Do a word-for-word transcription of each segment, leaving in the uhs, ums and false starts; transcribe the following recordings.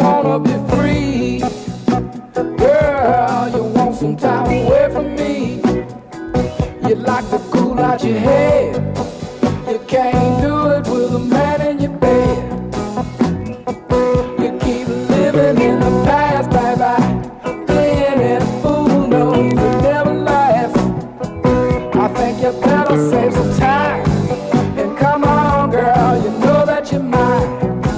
wanna be free. Girl, you want some time away from me. You'd like to cool out your head. You can't do it with a man in your bed. You keep living in the past, baby. Playing it a fool knows it never lasts. I think you better save some time and come on, girl. You know that you're mine.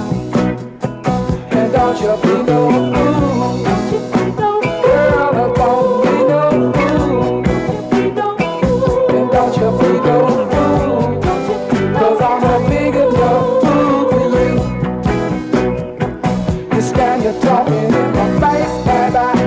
And don't you be no fool. Girl, don't be no fool. And don't you be no fool. Cause I'm a big enough fool for you. You stand here talking in my face, baby.